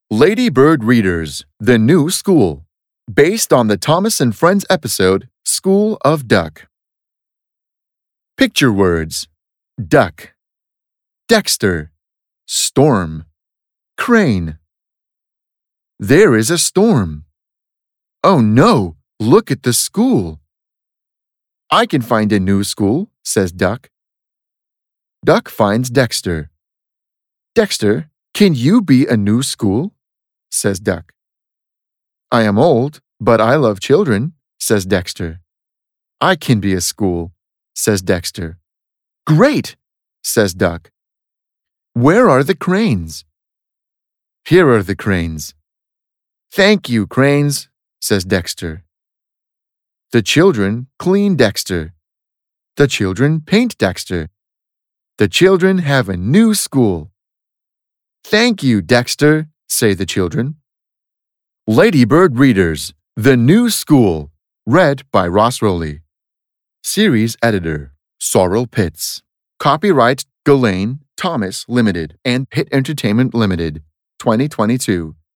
Lady Bird Readers, The New School, based on the Thomas and Friends episode, School of Duck. Picture words: duck, Dexter, storm, crane. There is a storm. Oh no, look at the school. I can find a new school, says Duck. Duck finds Dexter. Dexter, can you be a new school? Says Duck. I am old, but I love children, says Dexter. I can be a school, says Dexter. Great, says Duck. Where are the cranes? Here are the cranes. Thank you, cranes, says Dexter. The children clean Dexter. The children paint Dexter. The children have a new school. Thank you, Dexter, say the children. Lady Bird Readers, The New School, read by Ross Rowley. Series Editor, Sorrel Pitts. Copyright Ghislaine Thomas Limited and Pitt Entertainment Limited, 2022.